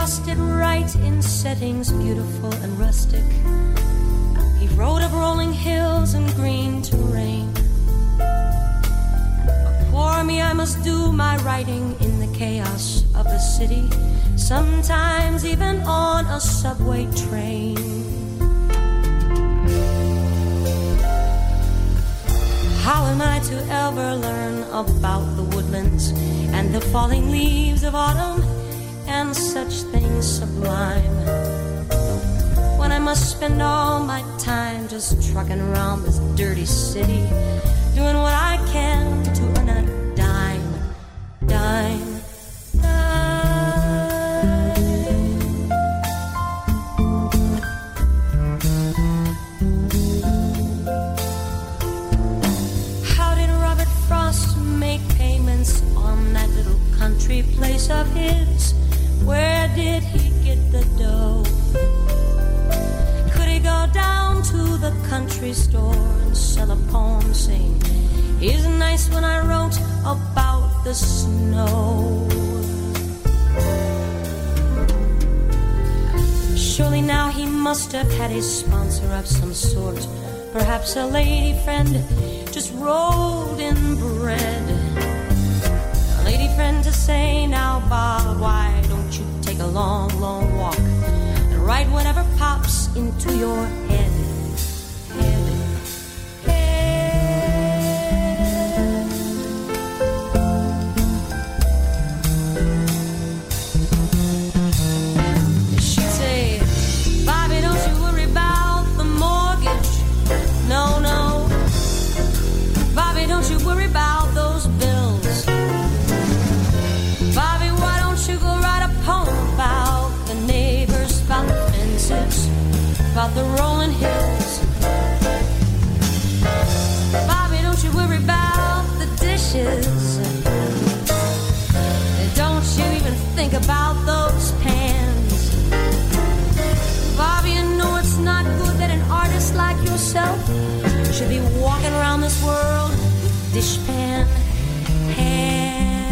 Frost did right in settings beautiful and rustic. He wrote of rolling hills and green terrain. But poor me, I must do my writing in the chaos of the city, sometimes even on a subway train. How am I to ever learn about the woodlands and the falling leaves of autumn and such things sublime, when I must spend all my time just trucking around this dirty city, doing what I can to earn a dime, dime, country place of his. Where did he get the dough? Could he go down to the country store and sell a poem saying, "It's nice when I wrote about the snow"? Surely now he must have had a sponsor of some sort, perhaps a lady friend just rolled in bread. Lady friend to say, "Now Bob, why don't you take a long, long walk and write whatever pops into your head, She'd say, "Bobby, don't you worry about the mortgage. No, no. Bobby, don't you worry about those bills. Bobby, why don't you go write a poem about the neighbors, about the fences, about the rolling hills. Bobby, don't you worry about the dishes. Don't you even think about those pans. Bobby, you know it's not good that an artist like yourself should be walking around this world with dishpan hands."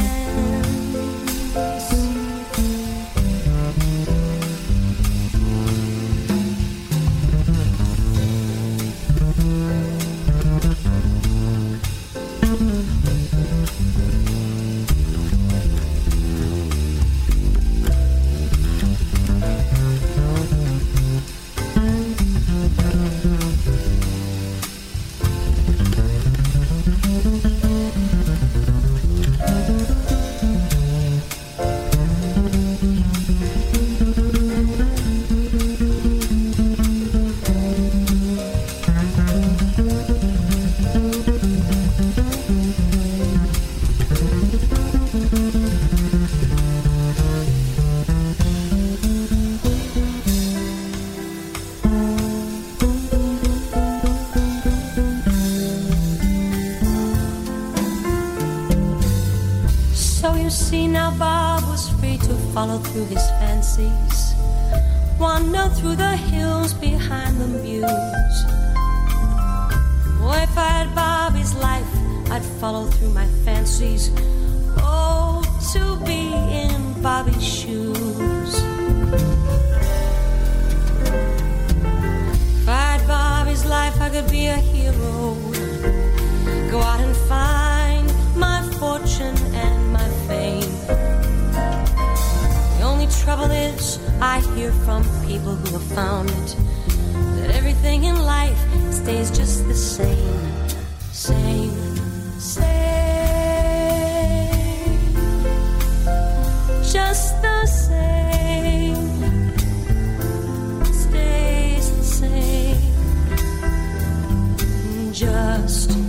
Follow through his fancies, wander through the hills behind the mews. Oh, if I had Bobby's life, I'd follow through my fancies. Oh, to be in Bobby's shoes. If I had Bobby's life, I could be a hero, go out and find my fortune and my fame. The only trouble is, I hear from people who have found it, that everything in life stays just the same, same, same, just the same, stays the same, just